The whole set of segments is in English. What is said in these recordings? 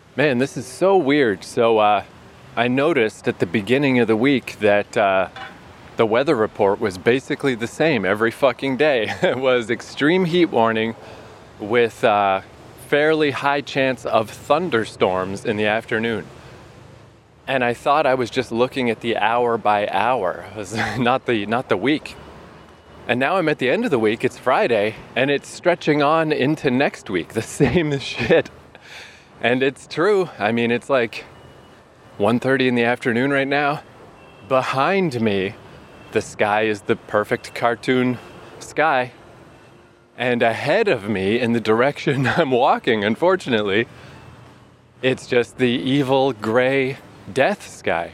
Man, this is so weird. I noticed at the beginning of the week that the weather report was basically the same every fucking day. It was extreme heat warning with fairly high chance of thunderstorms in the afternoon. And I thought I was just looking at the hour by hour. It was not the week. And now I'm at the end of the week, it's Friday, and it's stretching on into next week, the same shit. And it's true. I mean, it's like 1:30 in the afternoon right now. Behind me, the sky is the perfect cartoon sky. And ahead of me, in the direction I'm walking, unfortunately, it's just the evil gray death sky.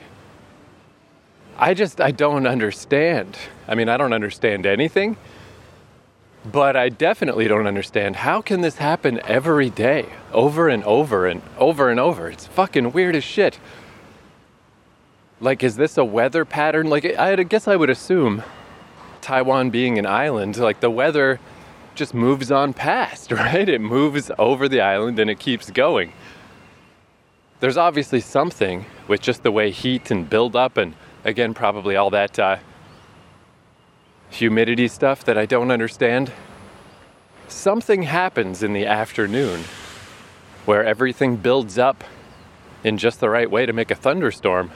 I don't understand. I mean, I don't understand anything, but I definitely don't understand how can this happen every day, over and over and over and over. It's fucking weird as shit. Like, is this a weather pattern? Like, I guess I would assume, Taiwan being an island, like the weather just moves on past, right? It moves over the island and it keeps going. There's obviously something with just the way heat and buildup and, again, probably all that humidity stuff that I don't understand. Something happens in the afternoon where everything builds up in just the right way to make a thunderstorm.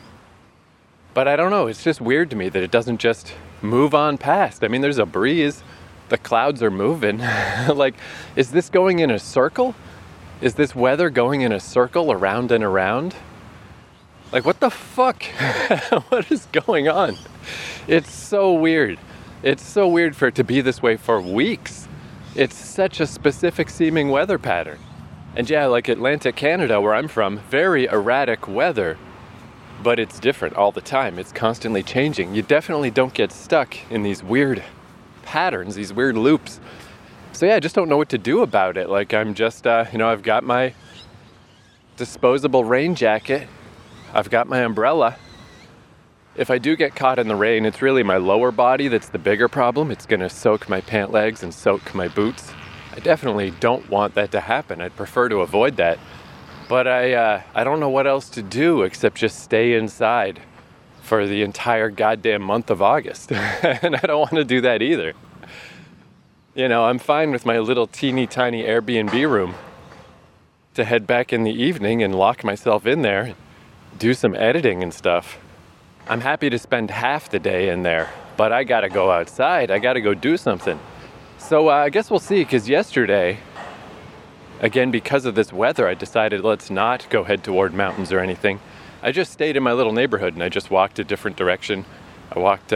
But I don't know, it's just weird to me that it doesn't just move on past. I mean, there's a breeze, the clouds are moving. Like, is this going in a circle? Is this weather going in a circle around and around? Like, what the fuck? What is going on? It's so weird. It's so weird for it to be this way for weeks. It's such a specific seeming weather pattern. And yeah, like Atlantic Canada, where I'm from, very erratic weather. But it's different all the time. It's constantly changing. You definitely don't get stuck in these weird patterns, these weird loops. So yeah, I just don't know what to do about it. Like, I'm just, I've got my disposable rain jacket. I've got my umbrella. If I do get caught in the rain, it's really my lower body that's the bigger problem. It's going to soak my pant legs and soak my boots. I definitely don't want that to happen. I'd prefer to avoid that. But I don't know what else to do except just stay inside for the entire goddamn month of August. And I don't want to do that either. You know, I'm fine with my little teeny tiny Airbnb room to head back in the evening and lock myself in there and do some editing and stuff. I'm happy to spend half the day in there, but I gotta go outside. I gotta go do something. So I guess we'll see, because yesterday, again, because of this weather, I decided let's not go head toward mountains or anything. I just stayed in my little neighborhood and I just walked a different direction. I walked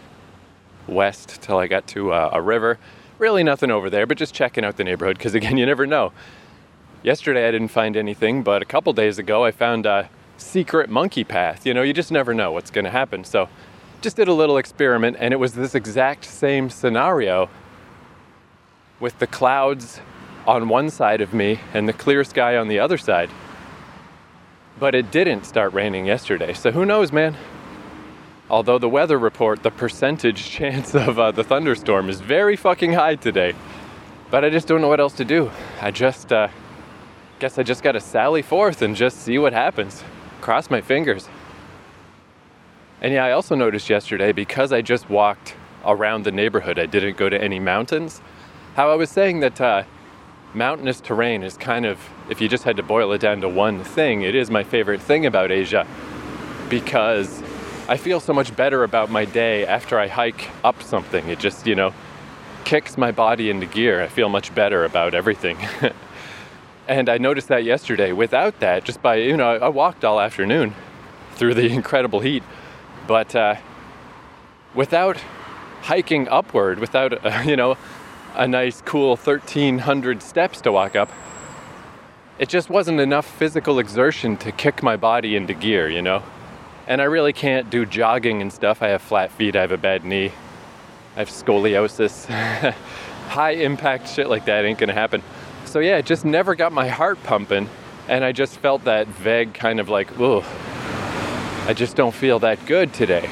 west till I got to a river. Really nothing over there, but just checking out the neighborhood, because again, you never know. Yesterday I didn't find anything, but a couple days ago I found a secret monkey path. You know, you just never know what's going to happen. So just did a little experiment, and it was this exact same scenario with the clouds on one side of me and the clear sky on the other side. But it didn't start raining yesterday, so who knows, man? Although the weather report, the percentage chance of the thunderstorm is very fucking high today. But I just don't know what else to do. I just guess I just gotta sally forth and just see what happens. Cross my fingers. And yeah, I also noticed yesterday, because I just walked around the neighborhood, I didn't go to any mountains, how I was saying that mountainous terrain is kind of, if you just had to boil it down to one thing, it is my favorite thing about Asia. Because I feel so much better about my day after I hike up something. It just, kicks my body into gear. I feel much better about everything. And I noticed that yesterday. Without that, just by, I walked all afternoon through the incredible heat. But without hiking upward, without, a nice cool 1,300 steps to walk up, it just wasn't enough physical exertion to kick my body into gear, And I really can't do jogging and stuff. I have flat feet, I have a bad knee, I have scoliosis. High impact shit like that ain't gonna happen. So yeah, it just never got my heart pumping, and I just felt that vague kind of like, ugh, I just don't feel that good today.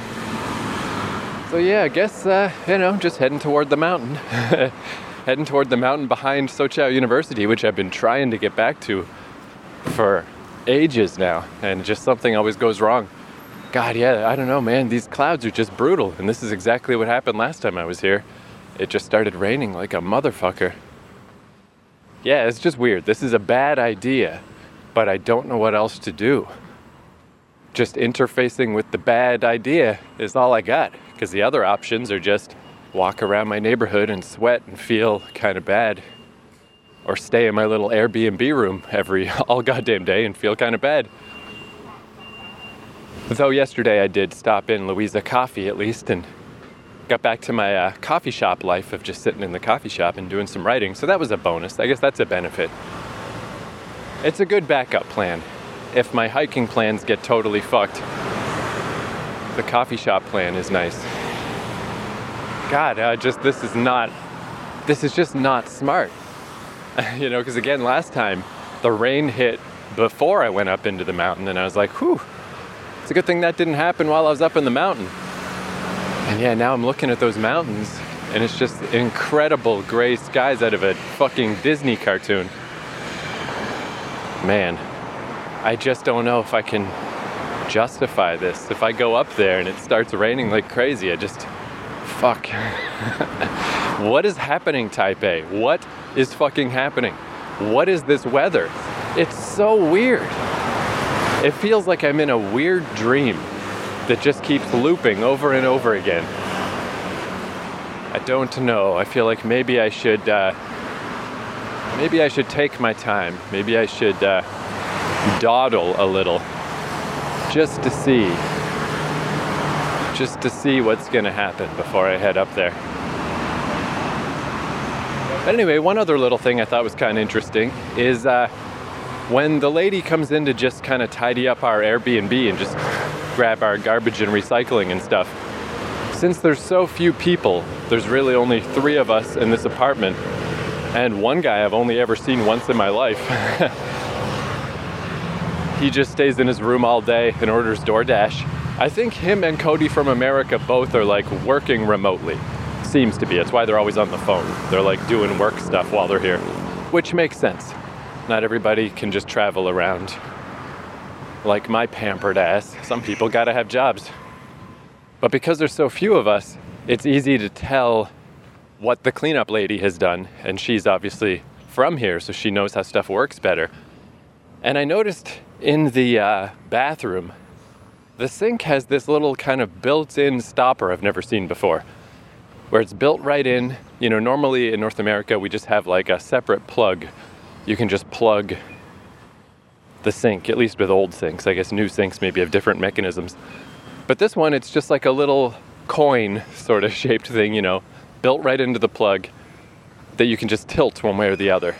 So yeah, I guess, just heading toward the mountain. Heading toward the mountain behind Soochow University, which I've been trying to get back to for ages now, and just something always goes wrong. God, yeah, I don't know, man. These clouds are just brutal, and this is exactly what happened last time I was here. It just started raining like a motherfucker. Yeah, it's just weird. This is a bad idea, but I don't know what else to do. Just interfacing with the bad idea is all I got, because the other options are just walk around my neighborhood and sweat and feel kind of bad, or stay in my little Airbnb room all goddamn day and feel kind of bad. Though yesterday I did stop in Louisa Coffee at least and got back to my coffee shop life of just sitting in the coffee shop and doing some writing, so that was a bonus. I guess that's a benefit. It's a good backup plan. If my hiking plans get totally fucked, the coffee shop plan is nice. God, this is just not smart. You know, because again, last time the rain hit before I went up into the mountain, and I was like, whew, it's a good thing that didn't happen while I was up in the mountain. And yeah, now I'm looking at those mountains, and it's just incredible gray skies out of a fucking Disney cartoon. Man, I just don't know if I can justify this. If I go up there and it starts raining like crazy, fuck. What is happening, Taipei? What is fucking happening? What is this weather? It's so weird. It feels like I'm in a weird dream that just keeps looping over and over again. I don't know. I feel like maybe I should take my time. Maybe I should dawdle a little just to see what's gonna happen before I head up there. But anyway, one other little thing I thought was kind of interesting is when the lady comes in to just kind of tidy up our Airbnb and just grab our garbage and recycling and stuff, since there's so few people, there's really only 3 of us in this apartment, and one guy I've only ever seen once in my life. He just stays in his room all day and orders DoorDash. I think him and Cody from America both are like working remotely. Seems to be. It's why they're always on the phone. They're like doing work stuff while they're here, which makes sense. Not everybody can just travel around like my pampered ass. Some people gotta have jobs. But because there's so few of us, it's easy to tell what the cleanup lady has done. And she's obviously from here, so she knows how stuff works better. And I noticed in the bathroom, the sink has this little kind of built-in stopper I've never seen before, where it's built right in. You know, normally in North America, we just have like a separate plug. You can just plug the sink, at least with old sinks. I guess new sinks maybe have different mechanisms. But this one, it's just like a little coin sort of shaped thing, you know, built right into the plug that you can just tilt one way or the other.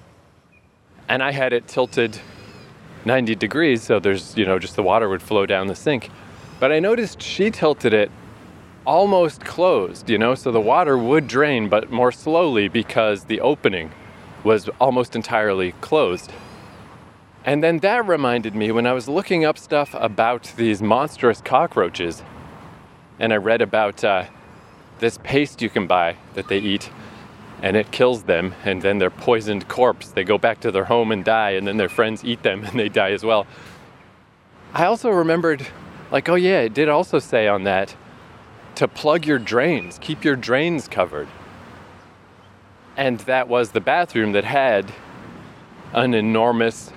And I had it tilted 90 degrees, so there's, you know, just the water would flow down the sink. But I noticed she tilted it almost closed, you know, so the water would drain, but more slowly because the opening was almost entirely closed. And then that reminded me when I was looking up stuff about these monstrous cockroaches, and I read about this paste you can buy that they eat, and it kills them, and then their poisoned corpse, they go back to their home and die, and then their friends eat them and they die as well. I also remembered, like, oh yeah, it did also say on that to plug your drains, keep your drains covered. And that was the bathroom that had an enormous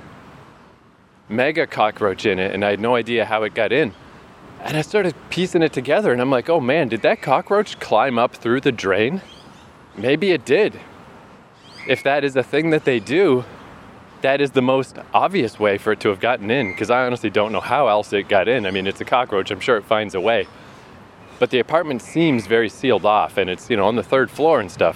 mega cockroach in it, and I had no idea how it got in. And I started piecing it together, and I'm like, oh man, did that cockroach climb up through the drain? Maybe it did. If that is a thing that they do, that is the most obvious way for it to have gotten in, because I honestly don't know how else it got in. I mean, it's a cockroach, I'm sure it finds a way. But the apartment seems very sealed off, and it's, you know, on the 3rd floor and stuff.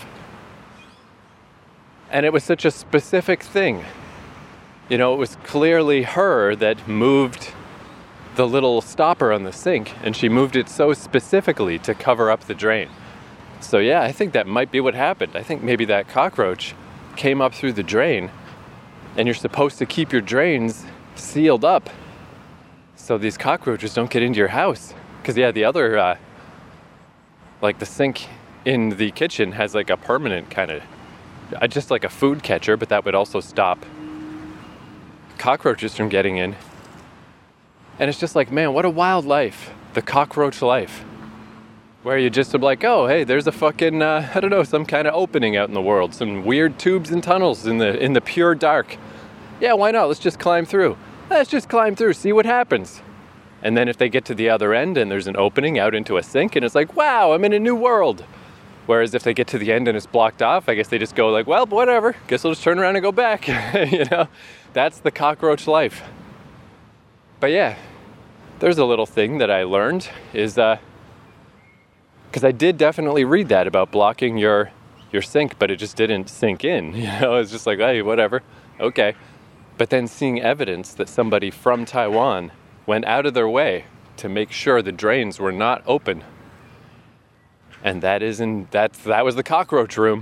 And it was such a specific thing. You know, it was clearly her that moved the little stopper on the sink, and she moved it so specifically to cover up the drain. So yeah, I think that might be what happened. I think maybe that cockroach came up through the drain, and you're supposed to keep your drains sealed up so these cockroaches don't get into your house. Because yeah, the other, like the sink in the kitchen has like a permanent kind of, just like a food catcher, but that would also stop cockroaches from getting in. And it's just like, man, what a wild life. The cockroach life. Where you just are like, oh, hey, there's a fucking, I don't know, some kind of opening out in the world. Some weird tubes and tunnels in the pure dark. Yeah, why not? Let's just climb through. Let's just climb through, see what happens. And then if they get to the other end and there's an opening out into a sink, and it's like, wow, I'm in a new world. Whereas if they get to the end and it's blocked off, I guess they just go like, well, whatever. Guess I'll just turn around and go back. You know, that's the cockroach life. But yeah, there's a little thing that I learned is, because I did definitely read that about blocking your sink, but it just didn't sink in. You know, it's just like, hey, whatever, okay. But then seeing evidence that somebody from Taiwan went out of their way to make sure the drains were not open. And that was the cockroach room.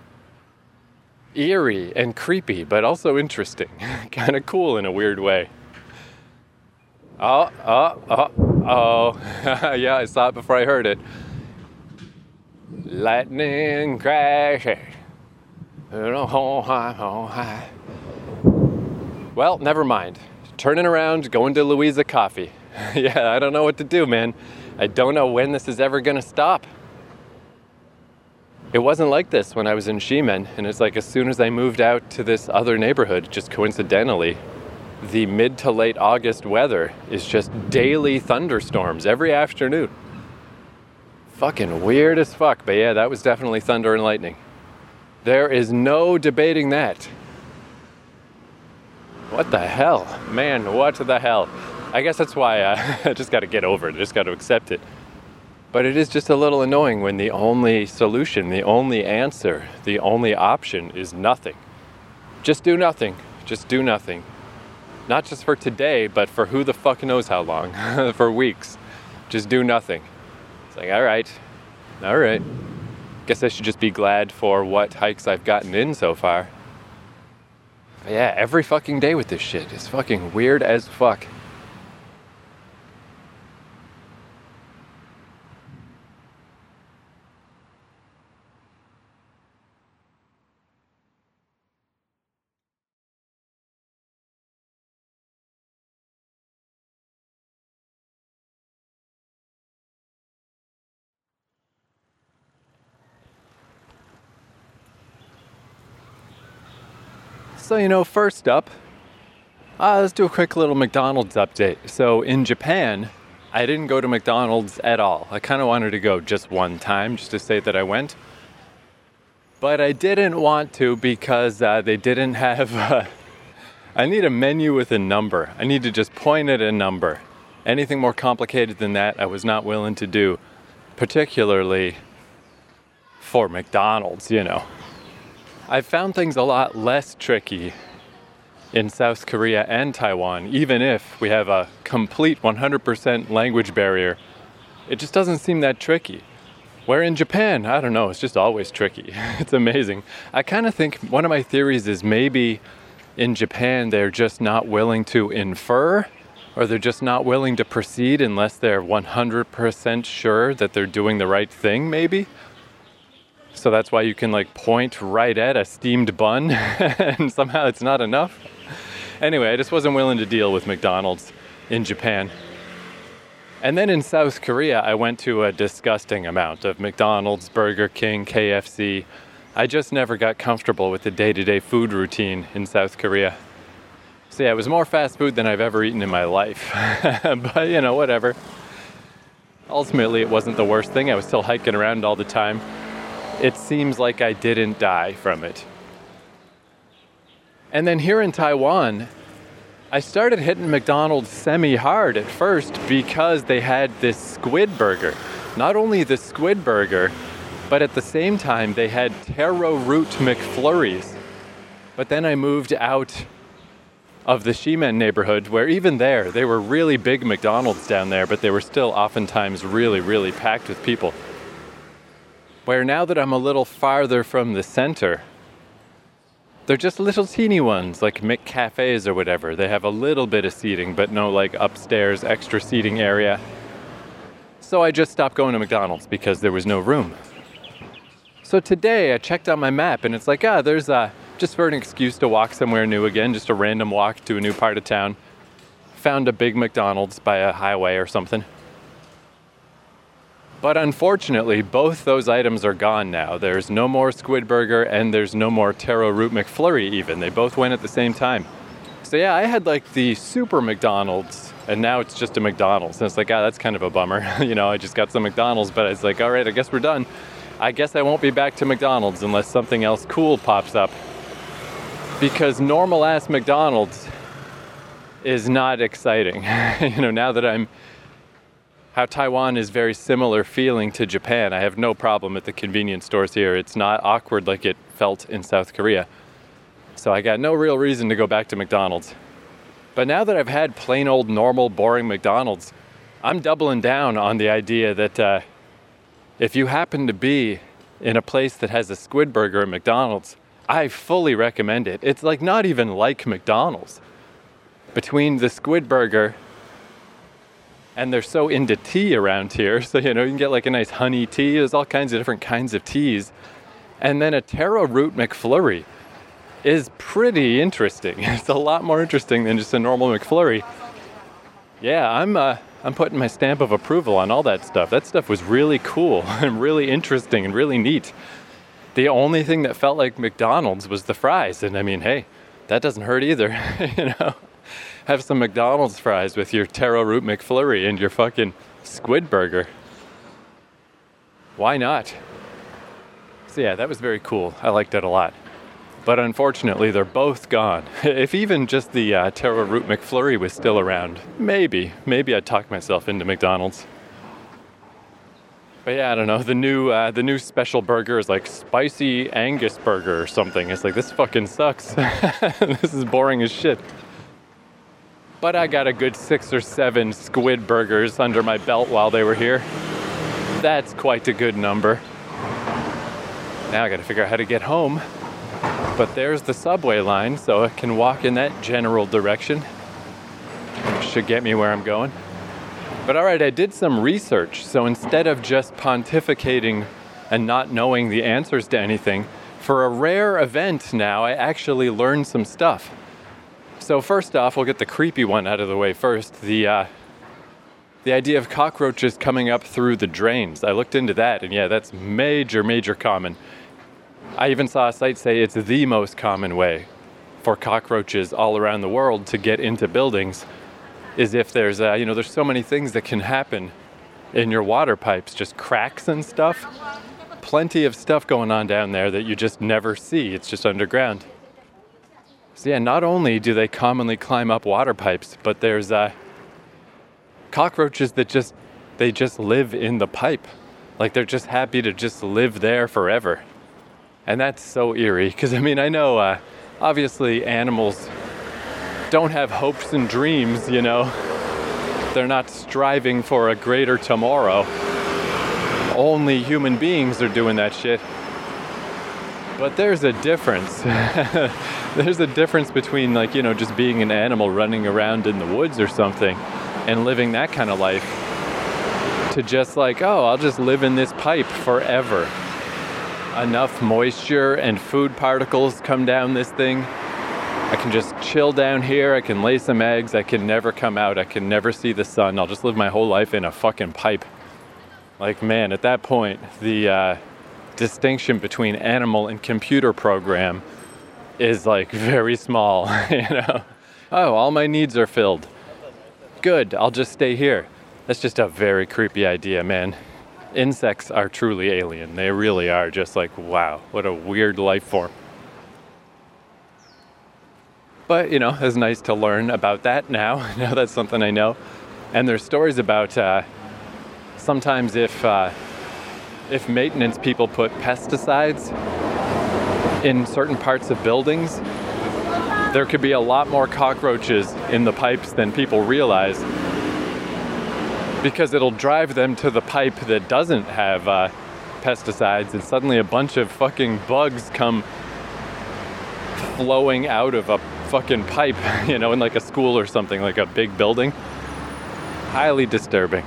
Eerie and creepy, but also interesting. Kind of cool in a weird way. Oh. Yeah, I saw it before I heard it. Lightning crashing. Well, never mind. Turning around, going to Louisa Coffee. Yeah, I don't know what to do, man. I don't know when this is ever going to stop. It wasn't like this when I was in Ximen, and it's like as soon as I moved out to this other neighborhood, just coincidentally, the mid to late August weather is just daily thunderstorms every afternoon. Fucking weird as fuck, but yeah, that was definitely thunder and lightning. There is no debating that. What the hell? Man, what the hell? I guess that's why I just got to get over it. I just got to accept it. But it is just a little annoying when the only solution, the only answer, the only option is nothing. Just do nothing. Just do nothing. Not just for today, but for who the fuck knows how long. For weeks. Just do nothing. It's like, all right. Guess I should just be glad for what hikes I've gotten in so far. But yeah, every fucking day with this shit is fucking weird as fuck. So, first up, let's do a quick little McDonald's update. So in Japan, I didn't go to McDonald's at all. I kind of wanted to go just one time, just to say that I went. But I didn't want to because they didn't have... I need a menu with a number. I need to just point at a number. Anything more complicated than that, I was not willing to do. Particularly for McDonald's, I've found things a lot less tricky in South Korea and Taiwan, even if we have a complete 100% language barrier. It just doesn't seem that tricky. Where in Japan, I don't know, it's just always tricky. It's amazing. I kind of think one of my theories is maybe in Japan they're just not willing to infer, or they're just not willing to proceed unless they're 100% sure that they're doing the right thing, maybe. So that's why you can point right at a steamed bun and somehow it's not enough. Anyway, I just wasn't willing to deal with McDonald's in Japan. And then in South Korea, I went to a disgusting amount of McDonald's, Burger King, KFC. I just never got comfortable with the day-to-day food routine in South Korea. So yeah, it was more fast food than I've ever eaten in my life. But, whatever. Ultimately, it wasn't the worst thing. I was still hiking around all the time. It seems like I didn't die from it. And then here in Taiwan, I started hitting McDonald's semi-hard at first because they had this squid burger. Not only the squid burger, but at the same time they had taro root McFlurries. But then I moved out of the Ximen neighborhood where even there, they were really big McDonald's down there, but they were still oftentimes really, really packed with people. Where now that I'm a little farther from the center, they're just little teeny ones, like McCafes or whatever. They have a little bit of seating, but no upstairs extra seating area. So I just stopped going to McDonald's because there was no room. So today I checked on my map and it's there's just for an excuse to walk somewhere new again, just a random walk to a new part of town. Found a big McDonald's by a highway or something. But unfortunately, both those items are gone now. There's no more Squid Burger and there's no more Taro Root McFlurry even. They both went at the same time. So yeah, I had like the super McDonald's and now it's just a McDonald's. And it's like, that's kind of a bummer. I just got some McDonald's, but it's like, all right, I guess we're done. I guess I won't be back to McDonald's unless something else cool pops up. Because normal ass McDonald's is not exciting. Now that how Taiwan is very similar feeling to Japan. I have no problem at the convenience stores here. It's not awkward like it felt in South Korea. So I got no real reason to go back to McDonald's. But now that I've had plain old normal boring McDonald's, I'm doubling down on the idea that if you happen to be in a place that has a squid burger at McDonald's, I fully recommend it. It's like not even like McDonald's. Between the squid burger, and they're so into tea around here, so you can get like a nice honey tea. There's all kinds of different kinds of teas. And then a Taro Root McFlurry is pretty interesting. It's a lot more interesting than just a normal McFlurry. Yeah, I'm putting my stamp of approval on all that stuff. That stuff was really cool and really interesting and really neat. The only thing that felt like McDonald's was the fries. And I mean, hey, that doesn't hurt either, Have some McDonald's fries with your Taro Root McFlurry and your fucking squid burger. Why not? So yeah, that was very cool. I liked it a lot. But unfortunately, they're both gone. If even just the Taro Root McFlurry was still around, maybe I'd talk myself into McDonald's. But yeah, I don't know. The new special burger is like spicy Angus burger or something. It's like, this fucking sucks. This is boring as shit. But I got a good 6 or 7 squid burgers under my belt while they were here. That's quite a good number. Now I gotta figure out how to get home. But there's the subway line, so I can walk in that general direction. Should get me where I'm going. But alright, I did some research. So instead of just pontificating and not knowing the answers to anything, for a rare event now, I actually learned some stuff. So first off, we'll get the creepy one out of the way first. The idea of cockroaches coming up through the drains. I looked into that, and yeah, that's major common. I even saw a site say it's the most common way for cockroaches all around the world to get into buildings, is if there's, there's so many things that can happen in your water pipes, just cracks and stuff. Plenty of stuff going on down there that you just never see. It's just underground. So yeah, not only do they commonly climb up water pipes, but there's cockroaches that just live in the pipe. Like they're just happy to just live there forever. And that's so eerie, because I know obviously animals don't have hopes and dreams, They're not striving for a greater tomorrow. Only human beings are doing that shit. But there's a difference. There's a difference between just being an animal running around in the woods or something and living that kind of life to just I'll just live in this pipe forever. Enough moisture and food particles come down this thing. I can just chill down here. I can lay some eggs. I can never come out. I can never see the sun. I'll just live my whole life in a fucking pipe. Man, at that point, the distinction between animal and computer program is very small, Oh, all my needs are filled. Good, I'll just stay here. That's just a very creepy idea, man. Insects are truly alien. They really are just wow, what a weird life form. But, it's nice to learn about that now. Now that's something I know. And there's stories about sometimes if maintenance people put pesticides in certain parts of buildings, there could be a lot more cockroaches in the pipes than people realize, because it'll drive them to the pipe that doesn't have pesticides, and suddenly a bunch of fucking bugs come flowing out of a fucking pipe, in a school or something, like a big building. Highly disturbing.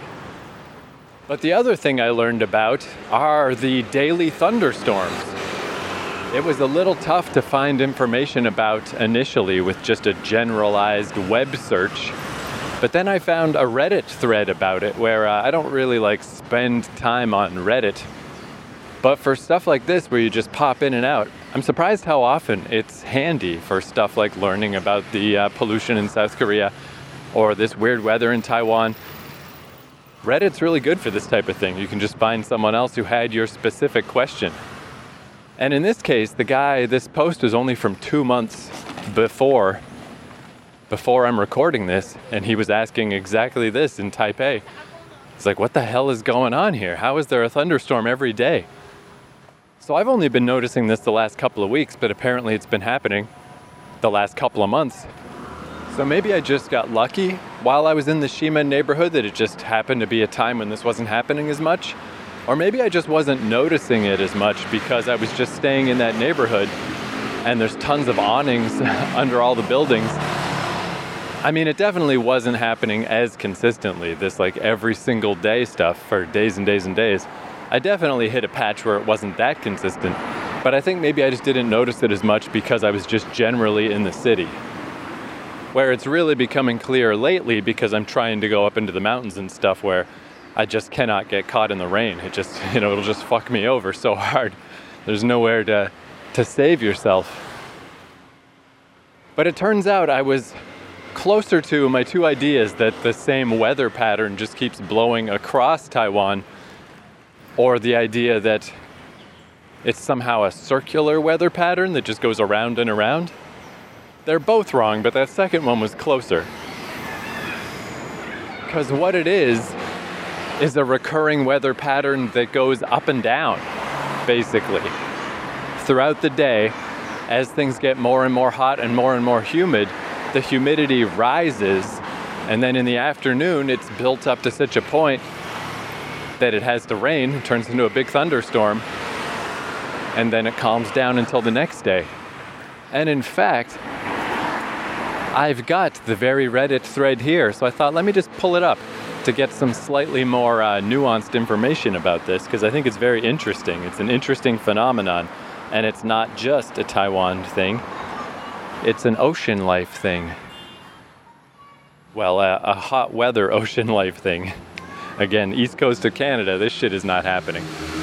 But the other thing I learned about are the daily thunderstorms. it was a little tough to find information about initially with just a generalized web search. But then I found a Reddit thread about it where I don't really spend time on Reddit. But for stuff like this where you just pop in and out, I'm surprised how often it's handy for stuff like learning about the pollution in South Korea or this weird weather in Taiwan. Reddit's really good for this type of thing. You can just find someone else who had your specific question. And in this case, this post was only from 2 months before I'm recording this, and he was asking exactly this in Taipei. It's like, what the hell is going on here? How is there a thunderstorm every day? So I've only been noticing this the last couple of weeks, but apparently it's been happening the last couple of months. So maybe I just got lucky while I was in the Shimen neighborhood that it just happened to be a time when this wasn't happening as much. Or maybe I just wasn't noticing it as much because I was just staying in that neighborhood and there's tons of awnings under all the buildings. I mean, it definitely wasn't happening as consistently, this every single day stuff for days and days and days. I definitely hit a patch where it wasn't that consistent, but I think maybe I just didn't notice it as much because I was just generally in the city. Where it's really becoming clear lately because I'm trying to go up into the mountains and stuff where I just cannot get caught in the rain. It just, it'll just fuck me over so hard. There's nowhere to save yourself. But it turns out I was closer to my two ideas that the same weather pattern just keeps blowing across Taiwan, or the idea that it's somehow a circular weather pattern that just goes around and around. They're both wrong, but that second one was closer. Because what it is a recurring weather pattern that goes up and down, basically. Throughout the day, as things get more and more hot and more humid, the humidity rises, and then in the afternoon, it's built up to such a point that it has to rain, it turns into a big thunderstorm, and then it calms down until the next day. And in fact, I've got the very Reddit thread here, so I thought, let me just pull it up to get some slightly more nuanced information about this, because I think it's very interesting. It's an interesting phenomenon, and it's not just a Taiwan thing. It's an ocean life thing. Well, a hot weather ocean life thing. Again, east coast of Canada, this shit is not happening.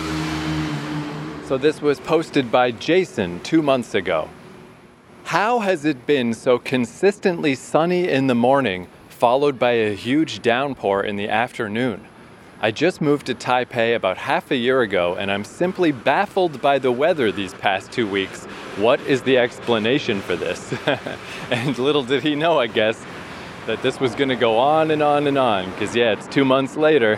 So this was posted by Jason 2 months ago. How has it been so consistently sunny in the morning, followed by a huge downpour in the afternoon? I just moved to Taipei about half a year ago, and I'm simply baffled by the weather these past 2 weeks. What is the explanation for this? And little did he know, I guess, that this was going to go on and on and on, because it's 2 months later,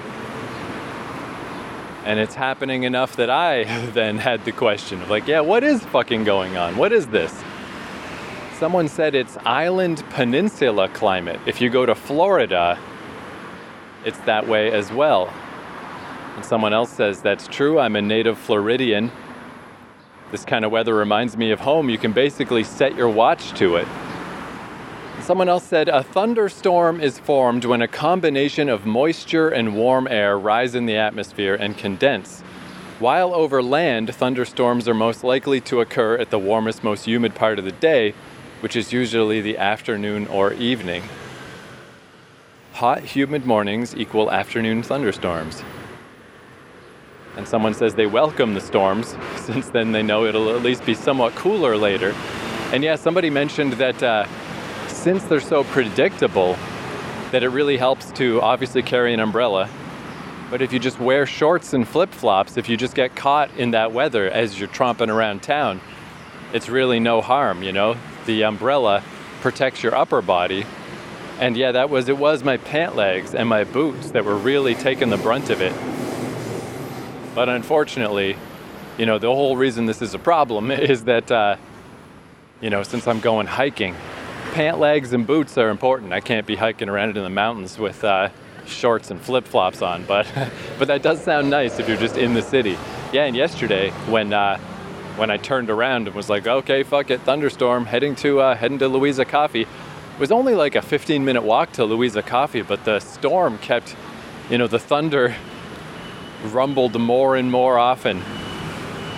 and it's happening enough that I then had the question of what is fucking going on? What is this? Someone said it's island peninsula climate. If you go to Florida, it's that way as well. And someone else says, that's true, I'm a native Floridian. This kind of weather reminds me of home. You can basically set your watch to it. Someone else said, a thunderstorm is formed when a combination of moisture and warm air rise in the atmosphere and condense. While over land, thunderstorms are most likely to occur at the warmest, most humid part of the day, which is usually the afternoon or evening. Hot, humid mornings equal afternoon thunderstorms. And someone says they welcome the storms, since then they know it'll at least be somewhat cooler later. And somebody mentioned that since they're so predictable, that it really helps to obviously carry an umbrella. But if you just wear shorts and flip-flops, if you just get caught in that weather as you're tromping around town, it's really no harm, The umbrella protects your upper body. And it was my pant legs and my boots that were really taking the brunt of it. But unfortunately, the whole reason this is a problem is that, since I'm going hiking, pant legs and boots are important. I can't be hiking around in the mountains with shorts and flip-flops on, but that does sound nice if you're just in the city. And yesterday when I turned around and was like, okay, fuck it, thunderstorm, heading to Louisa Coffee. It was only like a 15-minute walk to Louisa Coffee, but the storm kept, the thunder rumbled more and more often.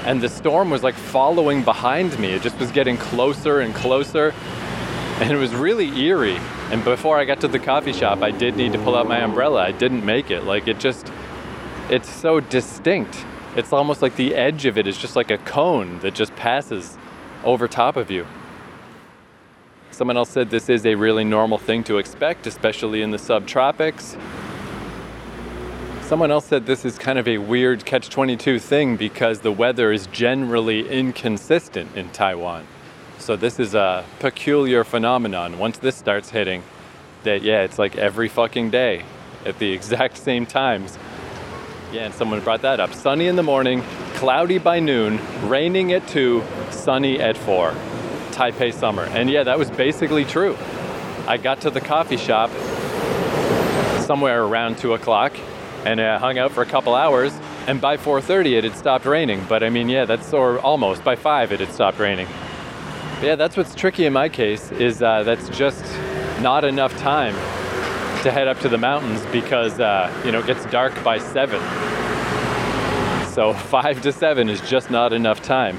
and the storm was like following behind me. It just was getting closer and closer, and it was really eerie. And before I got to the coffee shop, I did need to pull out my umbrella. I didn't make it. Like, it's so distinct. It's almost like the edge of it is just like a cone that just passes over top of you. Someone else said this is a really normal thing to expect, especially in the subtropics. Someone else said this is kind of a weird catch-22 thing because the weather is generally inconsistent in Taiwan. So this is a peculiar phenomenon. Once this starts hitting, that it's like every fucking day at the exact same times. Yeah, and someone brought that up. Sunny in the morning, cloudy by noon, raining at 2, sunny at 4. Taipei summer. And yeah, that was basically true. I got to the coffee shop somewhere around 2 o'clock and I hung out for a couple hours, and by 4:30 it had stopped raining. But I mean, or almost by 5 it had stopped raining. But yeah, that's what's tricky in my case, is that's just not enough time to head up to the mountains because it gets dark by 7. So 5 to 7 is just not enough time.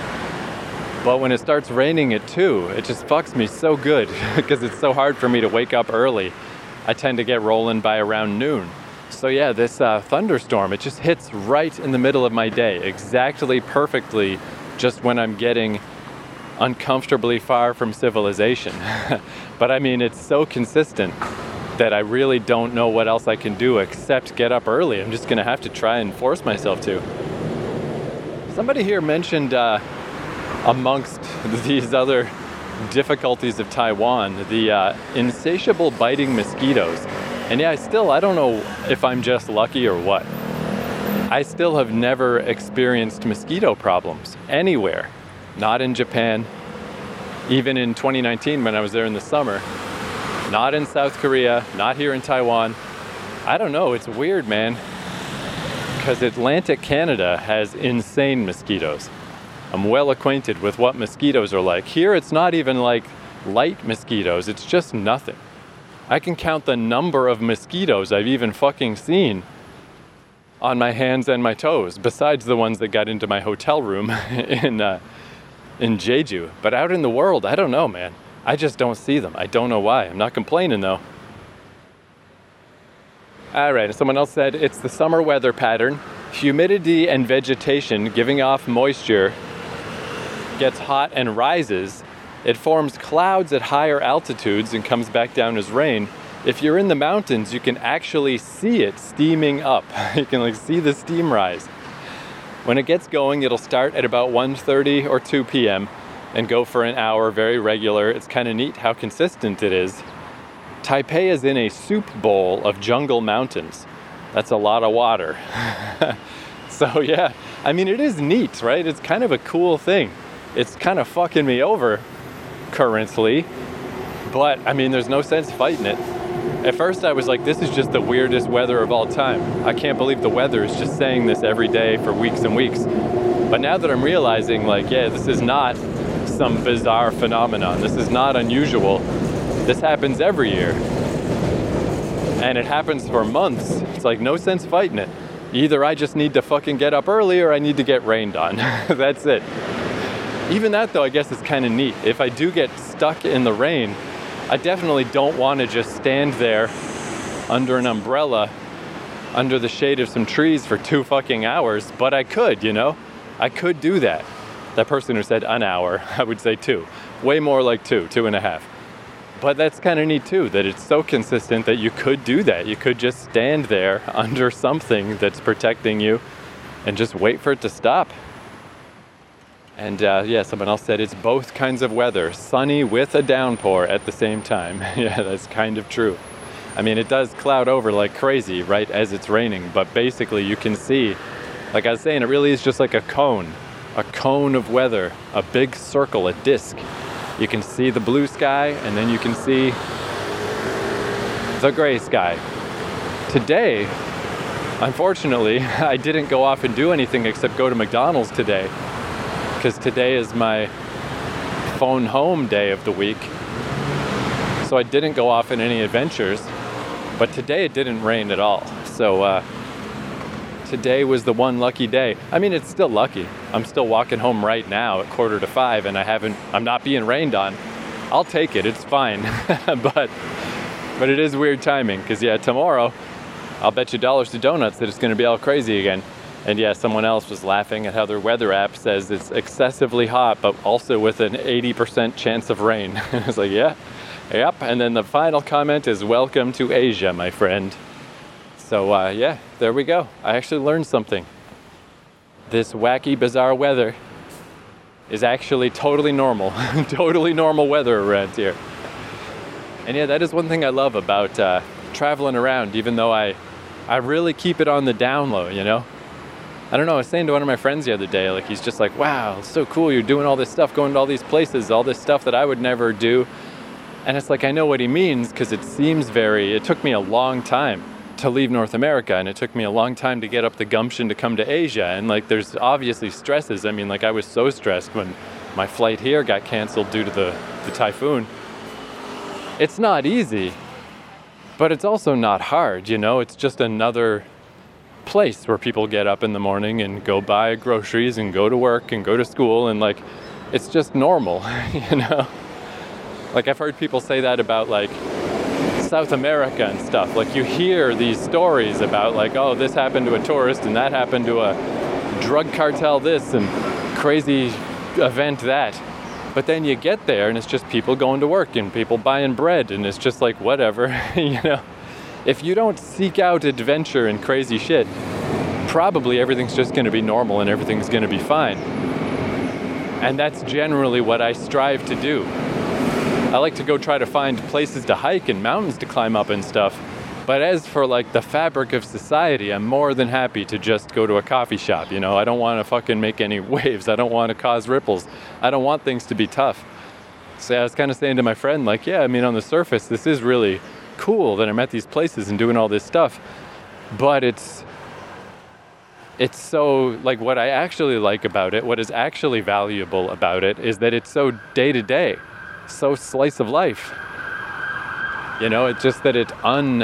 But when it starts raining at 2, it just fucks me so good because it's so hard for me to wake up early. I tend to get rolling by around noon. So yeah, this thunderstorm, it just hits right in the middle of my day, exactly perfectly, just when I'm getting uncomfortably far from civilization. But I mean, it's so consistent that I really don't know what else I can do except get up early. I'm just going to have to try and force myself to. Somebody here mentioned amongst these other difficulties of Taiwan, the insatiable biting mosquitoes. And yeah, I don't know if I'm just lucky or what. I still have never experienced mosquito problems anywhere. Not in Japan, even in 2019 when I was there in the summer. Not in South Korea, not here in Taiwan. I don't know, it's weird, man. Because Atlantic Canada has insane mosquitoes. I'm well acquainted with what mosquitoes are like. Here it's not even like light mosquitoes, it's just nothing. I can count the number of mosquitoes I've even fucking seen on my hands and my toes, besides the ones that got into my hotel room in Jeju. But out in the world, I don't know, man. I just don't see them. I don't know why. I'm not complaining, though. All right, and someone else said, it's the summer weather pattern. Humidity and vegetation giving off moisture gets hot and rises. It forms clouds at higher altitudes and comes back down as rain. If you're in the mountains, you can actually see it steaming up. You can see the steam rise. When it gets going, it'll start at about 1:30 or 2 p.m. and go for an hour, very regular. It's kind of neat how consistent it is. Taipei is in a soup bowl of jungle mountains. That's a lot of water. So yeah, I mean, it is neat, right? It's kind of a cool thing. It's kind of fucking me over currently, but I mean, there's no sense fighting it. At first I was like, this is just the weirdest weather of all time. I can't believe the weather is just saying this every day for weeks and weeks. But now that I'm realizing, like, yeah, this is not some bizarre phenomenon. This is not unusual. This happens every year. And it happens for months. It's like, no sense fighting it. Either I just need to fucking get up early or I need to get rained on. That's it. Even that, though, I guess is kind of neat. If I do get stuck in the rain, I definitely don't want to just stand there under an umbrella, under the shade of some trees for 2 fucking hours, but I could, I could do that. That person who said an hour, I would say 2. Way more like 2.5. But that's kind of neat too, that it's so consistent that you could do that. You could just stand there under something that's protecting you and just wait for it to stop. And someone else said it's both kinds of weather, sunny with a downpour at the same time. Yeah, that's kind of true. I mean, it does cloud over like crazy right as it's raining, but basically you can see, like I was saying, it really is just like a cone of weather, a big circle, a disc. You can see the blue sky, and then you can see the gray sky. Today, unfortunately, I didn't go off and do anything except go to McDonald's today, because today is my phone home day of the week. So I didn't go off in any adventures, but today it didn't rain at all. So Today was the one lucky day. I mean, it's still lucky. I'm still walking home right now at 4:45 and I'm not being rained on. I'll take it, it's fine. but it is weird timing, because tomorrow I'll bet you dollars to donuts that it's going to be all crazy again. And someone else was laughing at how their weather app says it's excessively hot, but also with an 80% chance of rain. It's like, yep. And then the final comment is, welcome to Asia, my friend. So there we go. I actually learned something. This wacky, bizarre weather is actually totally normal. Totally normal weather around here. And that is one thing I love about traveling around, even though I really keep it on the down low, I don't know, I was saying to one of my friends the other day, like, he's just like, wow, it's so cool, you're doing all this stuff, going to all these places, all this stuff that I would never do. And it's like, I know what he means, because it took me a long time to leave North America, and it took me a long time to get up the gumption to come to Asia. And like, there's obviously stresses. I mean, like, I was so stressed when my flight here got canceled due to the typhoon. It's not easy, but it's also not hard, it's just another place where people get up in the morning and go buy groceries and go to work and go to school, and like, it's just normal. Like, I've heard people say that about like South America and stuff. Like, you hear these stories about like, oh, this happened to a tourist and that happened to a drug cartel this and crazy event that. But then you get there and it's just people going to work and people buying bread, and it's just like, whatever. If you don't seek out adventure and crazy shit, probably everything's just going to be normal and everything's going to be fine. And that's generally what I strive to do. I like to go try to find places to hike and mountains to climb up and stuff. But as for like the fabric of society, I'm more than happy to just go to a coffee shop. I don't want to fucking make any waves. I don't want to cause ripples. I don't want things to be tough. So I was kind of saying to my friend, like, on the surface, this is really cool that I'm at these places and doing all this stuff, but it's so, like, what I actually like about it, what is actually valuable about it, is that it's so day to day, so slice of life. It's just that it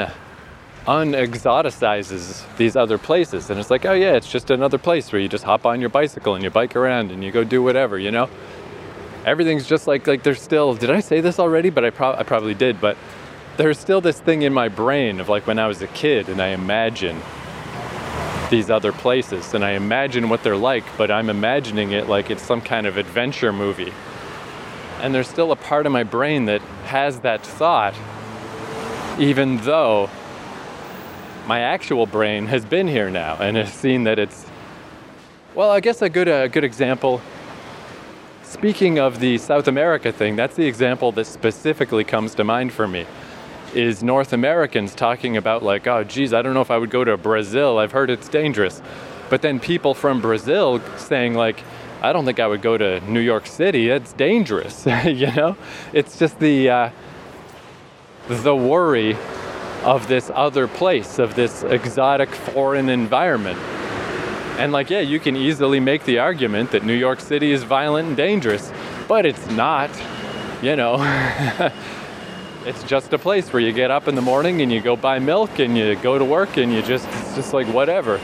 unexoticizes these other places, and it's like, oh yeah, it's just another place where you just hop on your bicycle and you bike around and you go do whatever. Everything's just like there's still, did I say this already? But I probably did, but there's still this thing in my brain of like when I was a kid and I imagine these other places and I imagine what they're like, but I'm imagining it like it's some kind of adventure movie. And there's still a part of my brain that has that thought, even though my actual brain has been here now and has seen that it's, well, I guess a good example. Speaking of the South America thing, that's the example that specifically comes to mind for me. Is North Americans talking about like, oh geez, I don't know if I would go to Brazil, I've heard it's dangerous. But then people from Brazil saying like, I don't think I would go to New York City, it's dangerous. It's just the worry of this other place, of this exotic foreign environment. And like, you can easily make the argument that New York City is violent and dangerous, but it's not, It's just a place where you get up in the morning and you go buy milk and you go to work and it's just like whatever.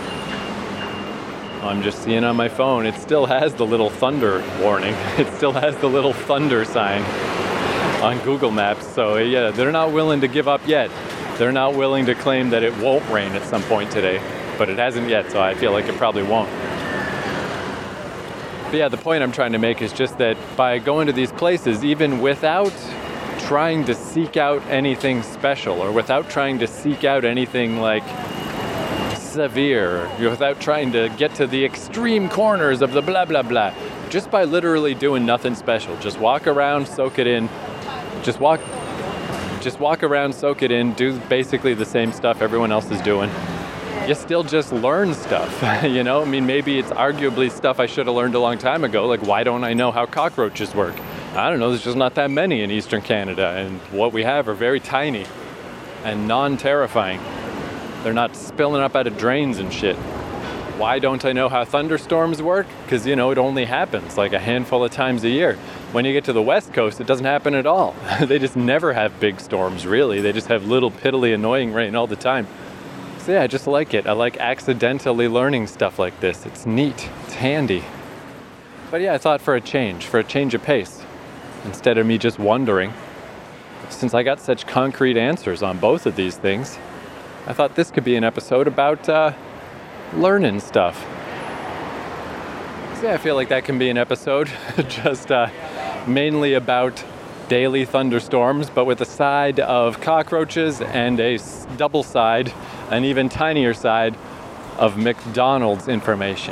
I'm just seeing on my phone, it still has the little thunder warning. It still has the little thunder sign on Google Maps. So they're not willing to give up yet. They're not willing to claim that it won't rain at some point today, but it hasn't yet, so I feel like it probably won't. But the point I'm trying to make is just that by going to these places, even without trying to seek out anything special or without trying to seek out anything like severe, without trying to get to the extreme corners of the blah blah blah, just by literally doing nothing special, just walk around, soak it in, just walk around, soak it in, do basically the same stuff everyone else is doing. You still just learn stuff, I mean, maybe it's arguably stuff I should have learned a long time ago, like why don't I know how cockroaches work? I don't know, there's just not that many in Eastern Canada, and what we have are very tiny and non-terrifying. They're not spilling up out of drains and shit. Why don't I know how thunderstorms work? Because, it only happens like a handful of times a year. When you get to the West Coast, it doesn't happen at all. They just never have big storms, really. They just have little piddly annoying rain all the time. So yeah, I just like it. I like accidentally learning stuff like this. It's neat, it's handy. But yeah, I thought for a change of pace, instead of me just wondering, since I got such concrete answers on both of these things, I thought this could be an episode about learning stuff. So yeah, I feel like that can be an episode just mainly about daily thunderstorms, but with a side of cockroaches and a double side, an even tinier side of McDonald's information.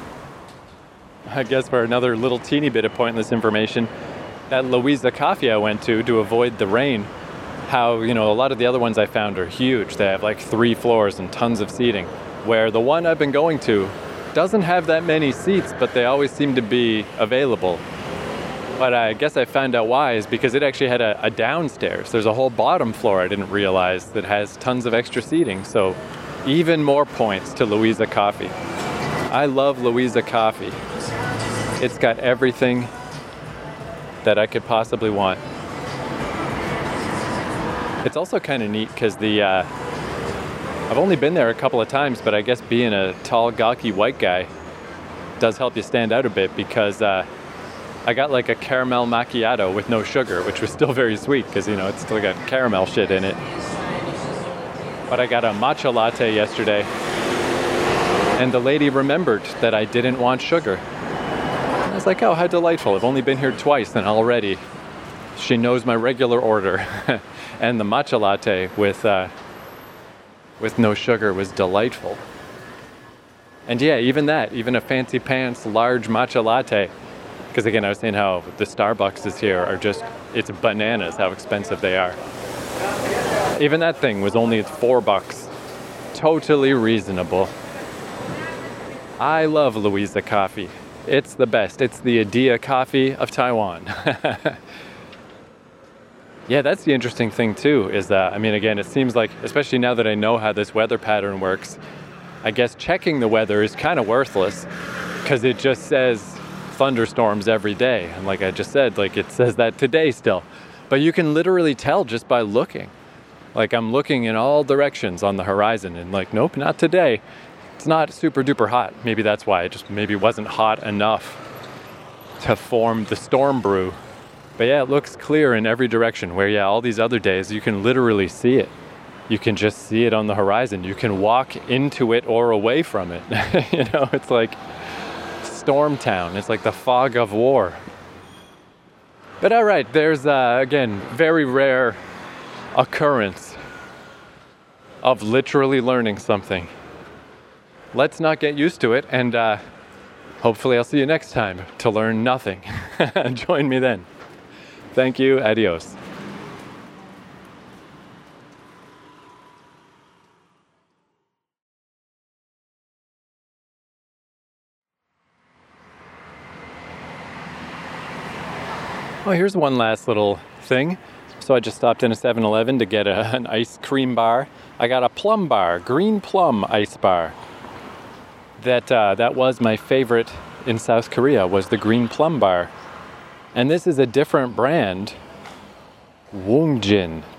I guess for another little teeny bit of pointless information, that Louisa Coffee I went to avoid the rain, how, a lot of the other ones I found are huge. They have like 3 floors and tons of seating, where the one I've been going to doesn't have that many seats, but they always seem to be available. But I guess I found out why is because it actually had a downstairs. There's a whole bottom floor I didn't realize that has tons of extra seating. So even more points to Louisa Coffee. I love Louisa Coffee. It's got everything that I could possibly want. It's also kind of neat because I've only been there a couple of times, but I guess being a tall, gawky white guy does help you stand out a bit because I got like a caramel macchiato with no sugar, which was still very sweet because, it's still got caramel shit in it. But I got a matcha latte yesterday, and the lady remembered that I didn't want sugar. And I was like, oh, how delightful. I've only been here twice, and already she knows my regular order. And the matcha latte with no sugar was delightful. And yeah, even a fancy pants, large matcha latte, because again, I was saying how the Starbucks here are it's bananas how expensive they are. Even that thing was only $4. Totally reasonable. I love Louisa Coffee. It's the best. It's the Adia coffee of Taiwan. Yeah, that's the interesting thing too, is that, again, it seems like, especially now that I know how this weather pattern works, I guess checking the weather is kind of worthless because it just says thunderstorms every day. And like I just said, like it says that today still. But you can literally tell just by looking. Like I'm looking in all directions on the horizon and like, nope, not today. It's not super duper hot. Maybe that's why it just maybe wasn't hot enough to form the storm brew. But yeah, it looks clear in every direction, where all these other days you can literally see it. You can just see it on the horizon. You can walk into it or away from it. It's like Storm Town. It's like the fog of war. But all right, there's, again, very rare occurrence of literally learning something. Let's not get used to it, and hopefully I'll see you next time to learn nothing. Join me then. Thank you. Adios. Oh, here's one last little thing. So I just stopped in a 7-Eleven to get an ice cream bar. I got a plum bar, green plum ice bar. That was my favorite in South Korea, was the green plum bar. And this is a different brand, Woongjin,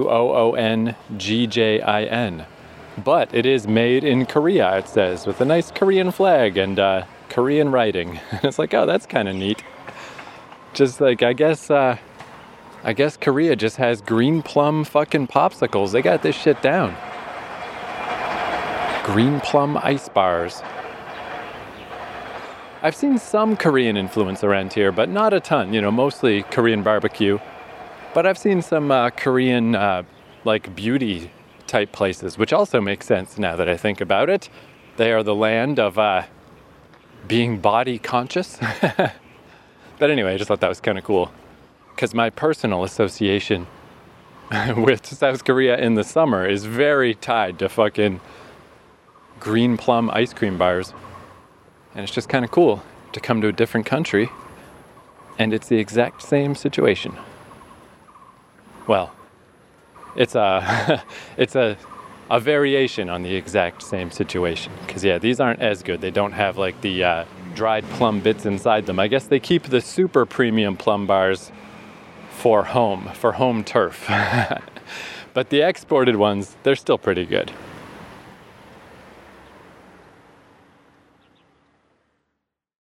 Woongjin. But it is made in Korea, it says, with a nice Korean flag and Korean writing. It's like, oh, that's kind of neat. Just like, I guess Korea just has green plum fucking popsicles. They got this shit down. Green plum ice bars. I've seen some Korean influence around here, but not a ton. Mostly Korean barbecue. But I've seen some Korean, like, beauty type places, which also makes sense now that I think about it. They are the land of being body conscious. But anyway, I just thought that was kind of cool. Because my personal association with South Korea in the summer is very tied to fucking green plum ice cream bars. And it's just kind of cool to come to a different country and it's the exact same situation. Well, it's a variation on the exact same situation. Because these aren't as good. They don't have like the dried plum bits inside them. I guess they keep the super premium plum bars for home turf. But the exported ones, they're still pretty good.